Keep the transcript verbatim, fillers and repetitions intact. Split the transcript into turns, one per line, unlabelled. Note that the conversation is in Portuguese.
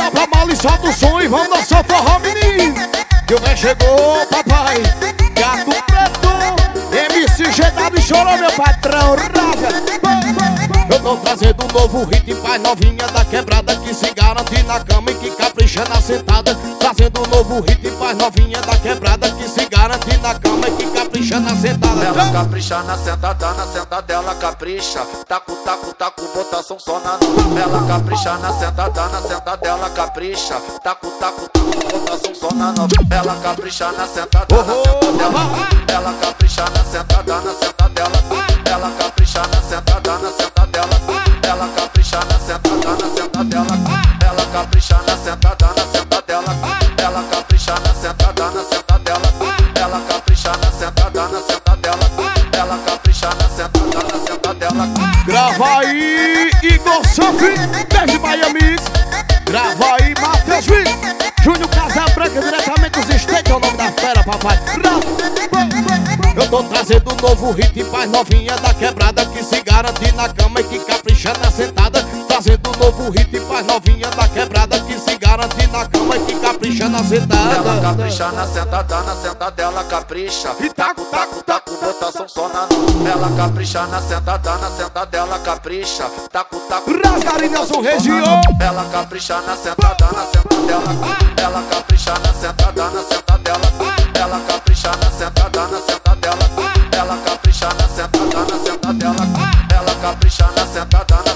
Joga pra mala e solta o som e vamos dançar forró, menino. Que o véi chegou, papai. Gato preto, M C G W chorou, meu patrão. Eu tô trazendo um novo hit pra novinha da quebrada que se garante na cama e que capricha na sentada. Trazendo um novo hit pra novinha da quebrada que se garante na cama e que capricha na sentada.
Ela capricha na sentada, na sentada ela capricha. Taco, taco, taco, botação só na nova. Ela capricha na sentada, na sentada ela capricha. Taco, taco, taco, botação só na nova. Ela capricha na sentada, na sentada ela. Ela capricha na sentada, na sentada ela. Ela capricha na sentada, na sentada ela. Ela capricha na sentada, na sentada ela. Ela capricha na sentada, na sentada ela. Ela capricha na sentada, na sentada ela. Ela capricha na sentada, na sentada ela. Ela capricha na sentada, na sentada ela.
Grava aí, Igor Sanfi, desde Miami. Grava aí, Matheus Viz, Júnior Casabranca, diretamente dos Estados, é o nome da fera, papai. Eu tô trazendo um novo hit pra novinha da quebrada que se garante na cama e que capricha na sentada. Trazendo um novo hit pra novinha da quebrada que se garante na cama e que capricha na sentada.
Ela capricha na sentada, na sentada ela capricha. E taco, taco, taco, botação só na nova. Ela capricha na sentada, na sentada ela capricha. Taco, taco,
Rasgari Nelson Região.
ela capricha na sentada, na sentada ela. Ela capricha na sentada, na sentada ela. Ela capricha na sentada, na sentada ela. Ela capricha na sentada, na sentada ela. Ela capricha na sentada, na